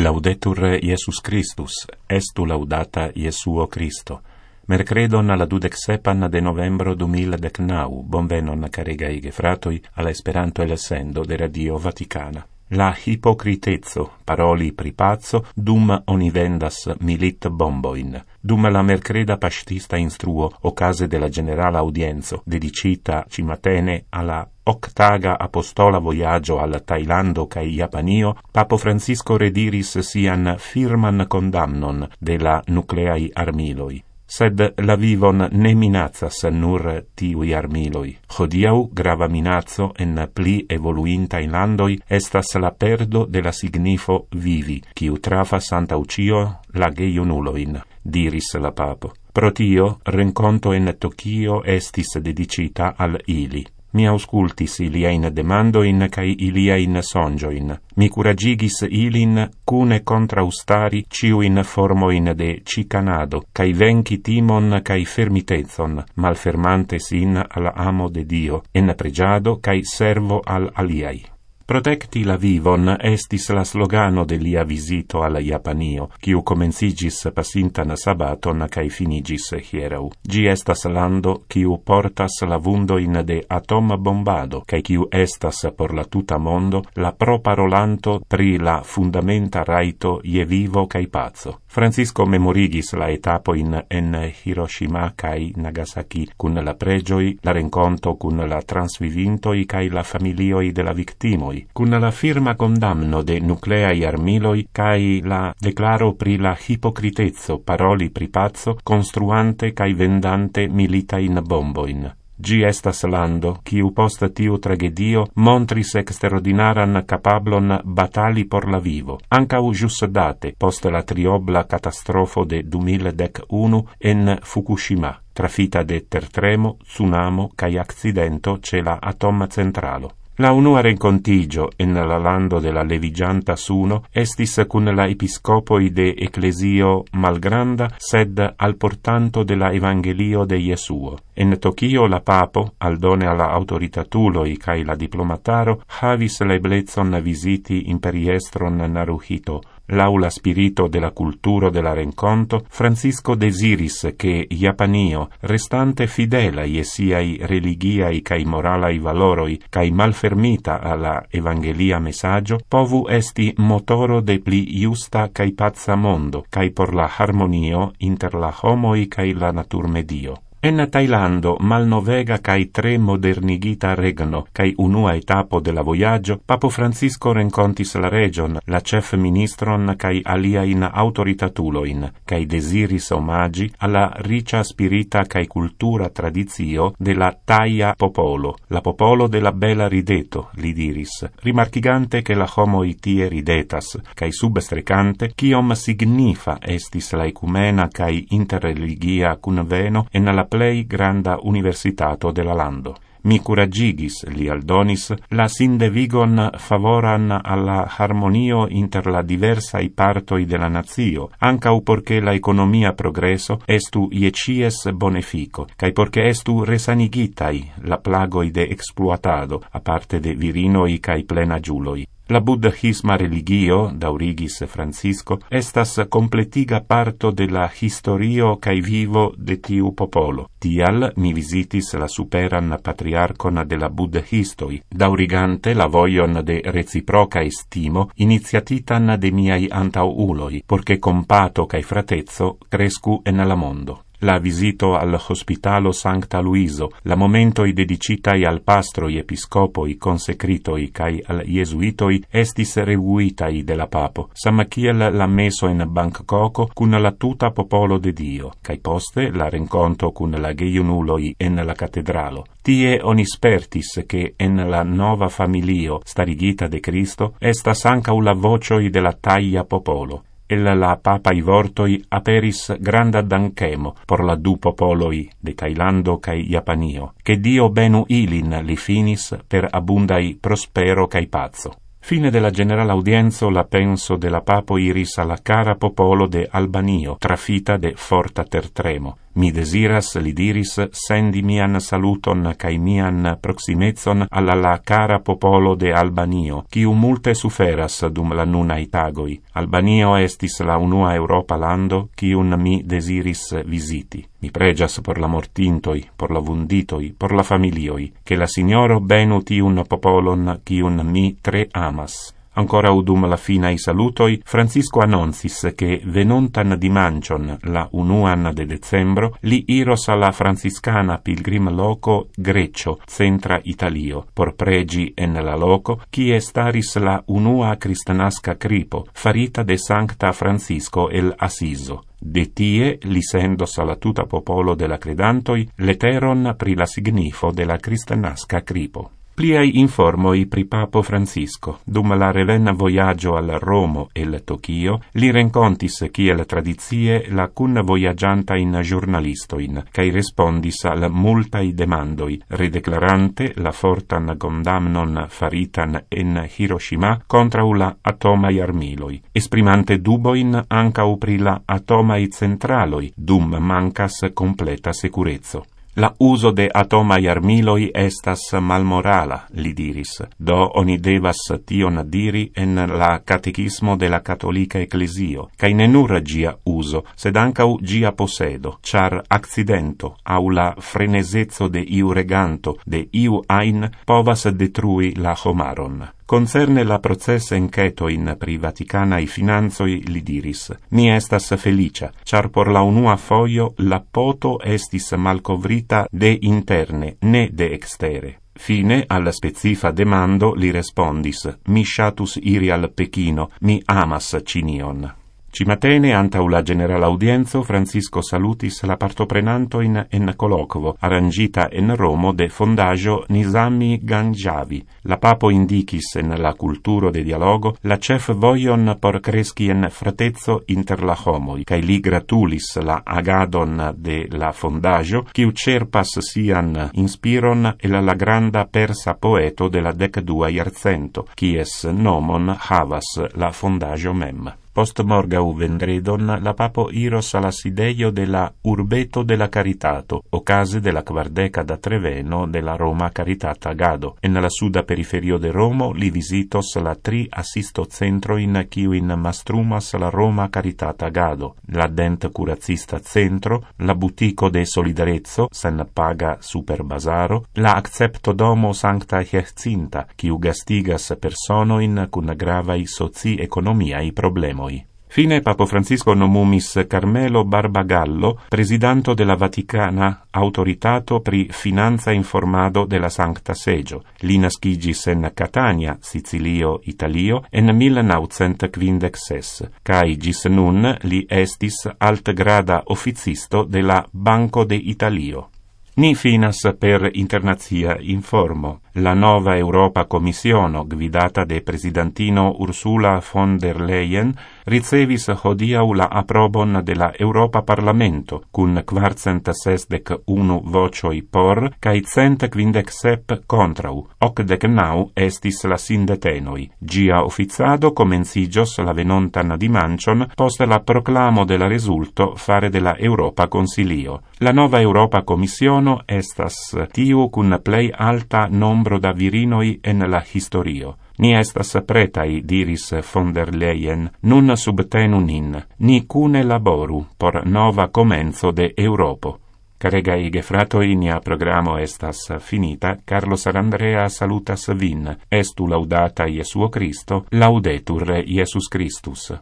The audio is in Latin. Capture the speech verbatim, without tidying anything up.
Laudetur Iesus Christus, estu laudata Iesuo Christo. Mercredon alla dudecsepan de novembro du mil decnau, bonvenon caregai gefratoi alla Esperanto el sendo de Radio Vaticana. La hypocritezzo, paroli pripazzo, dum oni vendas milit bomboin. Dum la mercreda pastista instruo, ocase della generala audienzo, dedicita cimatene alla octaga apostola voyaggio al Tailando cae Japanio, Papo Francisco rediris sian firman condamnon de la nucleai armiloi. Sed la vivon ne minacas nur tiui armiloi. Hodiau grava minazzo en pli evoluintai landoi estas la perdo de la signifo vivi, quiu trafas antaucio la geiunuloin, diris la papo. Pro tio, renconto en Tokio estis dedicita al ili. Mi auscultis iliain demandoin cae iliain sonjoin. Mi curagigis ilin cune contraustari ciuin formoin de cicanado, cae venci timon cae fermitezon, malfermante sin al amo de Dio, en pregiado cae servo al aliai. Protecti la vivon estis la slogano de lia visito alla Japanio, quiu comencigis pasintan sabaton cae finigis hierau. Gi estas lando quiu portas la vundoin de atom bombado, cae quiu estas por la tuta mondo la proparolanto pri la fundamenta raito je vivo cae pazzo. Francisco memorigis la etapoin en Hiroshima cae Nagasaki, cun la pregioi, la renconto cun la transvivintoi cae la familioi de la victimoi, cun la firma condamno de nucleai armiloi cae la declaro pri la hypocritezzo paroli pripazzo construante cae vendante militain bomboin. Gi estas lando, quiu post tiu tragedio montris extraordinaran capablon batali por la vivo, ancau jus date post la triobla catastrofo de du mil unu en Fukushima, trafita de tertremo, tsunamo cae accidento ce la atom centralo. La unua rencontigio en la lando de la levigianta suno estis cun la episcopoi de ecclesio malgranda, sed al portanto de la evangelio de Jesuo. En Tokio la papo, aldone alla autoritatuloi cae la diplomataro, havis la eblezon visiti imperiestron Naruhito. L'aula spirito de la culturo de la renconto, Francisco desiris che Japanio, restante fidela ie siai religiai cae moralai valoroi, cae malfermita alla evangelia messaggio, povu esti motoro de pli justa cae pazza mondo, cae por la harmonio inter la homoi cae la natur medio. En Tailando, malnovega cae tre modernigita regno, cae unua etapo de la voyaggio, Papo Francisco rencontis la region, la chef ministron cae aliain autoritatuloin, cae desiris omagi alla ricia spirita cae cultura tradizio de la Taia popolo, la popolo de la bella rideto, li diris, rimarchigante che la homoi tie ridetas, cae substrecante, ciom signifa estis la ecumena cae interreligia conveno en la plei granda universitato de la lando. Mi curagigis, li aldonis, la sindevigon favoran alla harmonio inter la diversai partoi de la nazio, ancau porche la economia progreso estu iecies bonefico, cae porche estu resanigitai la plagoi de exploatado, aparte de virinoi cae plenagiuloi. La buddhisma religio, daurigis Francisco, estas completiga parto de la historio cae vivo de tiu popolo. Tial mi visitis la superan patriarcon de la buddhistoi, daurigante la voion de reciproca estimo iniziatitan de miai antauuloi, porche compato cae fratezzo crescu en la mondo. La visito al hospitalo Sancta Luiso, la momentoi dedicitai al pastroi episcopoi consecritoi cae al jesuitoi estis revuitai de la papo, samaciel la meso in Bangkoko cun la tuta popolo de Dio, cae poste la renconto cun la geiunuloi en la catedralo. Tie oni spertis che en la nova familio starigita de Cristo estas ancau la vocioi de la Taia popolo. El la papai vortoi aperis granda danchemo por la du popoloi de Tailando cae Japanio, che Dio benu ilin li finis per abundai prospero cae pazzo. Fine della general audienzo la penso de la papo iris alla cara popolo de Albanio, trafita de forta tertremo. Mi desiras, li diris, sendi mian saluton cae mian proximezon alla la cara popolo de Albanio, quiu multe suferas dum la nunai tagoi. Albanio estis la unua Europa lando, quiun mi desiris visiti. Mi pregias por la mortintoi, por la vunditoi, por la familioi, che la Signoro benu tiun popolon quiun mi tre amas. Ancora udum la finai salutoi, Francisco annoncis che venontan dimancion, la unuan de decembro, li iros alla franciscana pilgrim loco Grecio, centra Italio, por pregi en la loco, kie staris la unua cristanasca cripo, farita de Sancta Francisco el Asiso. De tie li sendos alla tuta popolo de la credantoi leteron pri la signifo de la cristanasca cripo. Pliai informoi pri Papo Francisco. Dum la revenna voyaggio al Romo e al Tokio, li rencontis kiel tradizie la cun voyagianta in giornalistoin, cae respondis al multai demandoi, redeclarante la fortan condamnon faritan en Hiroshima contra la atomai armiloi, esprimante duboin ancau pri la atomai centraloi, dum mancas completa securezzo. La uso de atomai armiloi estas malmorala, li diris, do oni devas tion diri en la catechismo de la Catholica Ecclesio, cae ne nur gia uso, sed ancau gia posedo, char accidento, au la frenesezzo de iu reganto, de iu ain, povas detrui la homaron. Concerne la process enqueto in pri Vaticanai finanzoi li diris, mi estas felicia, char por la unua foio la poto estis malcovrita de interne, ne de extere. Fine, alla specifa demando li respondis, mi shatus iri al Pechino, mi amas Cinion. Cimatene, antau la general audienzo, Francisco salutis la partoprenantoin en colloquo, arrangita en Romo de fondaggio Nizami Ganjavi. La papo indicis en la culturo de dialogo la chef voion por cresci en fratezzo inter la homoi, cae li gratulis la agadon de la fondaggio, quiu cerpas sian inspiron el la granda persa poeto de la decdua iarcento, quies nomon havas la fondaggio mem. Post morgau vendredon la papo iros alla sideio de la Urbeto de la Caritato, ocase de la quardeca da Treveno de la Roma Caritata Gado. En la suda periferio de Romo li visitos la tri assisto centroin quiuin mastrumas la Roma Caritata Gado, la dent curazista centro, la butico de solidarezzo, sen paga super basaro, la accepto domo Sancta Hiacinta, quiu gastigas personoin cun gravai soci-economiai problemoi. Fine Papo Francisco nomumis Carmelo Barbagallo presidanto de la Vaticana autoritato pri finanza informado de la Sancta Seggio. Li nascigis en Catania, Sicilio, Italio, en mil naucent quindec ses, cae gis nun li estis altgrada officisto de la Banco de Italio. Ni finas per internazia informo. La nova Europa Commissiono, guidata de presidentino Ursula von der Leyen, ricevis hodiau la aprobon de la Europa Parlamento, cun quarcent sesdec unu vocioi por, cae cent quindec sep contrau, ocdec nau estis la sindetenoi. Gia officiado comencigios la venontan dimancion post la proclamo de la resulto fare de la Europa Consilio. La nova Europa Commissiono estas tiu cun plei alta nombro da virinoi en la historio. Ni estas pretai, diris von der Leyen, nun subtenu nin, ni cune laboru por nova comenzo de Europo. Caregai gefratoi, nia programo estas finita. Carlos Arandrea salutas vin. Estu laudata Iesuo Cristo, laudetur Iesus Christus.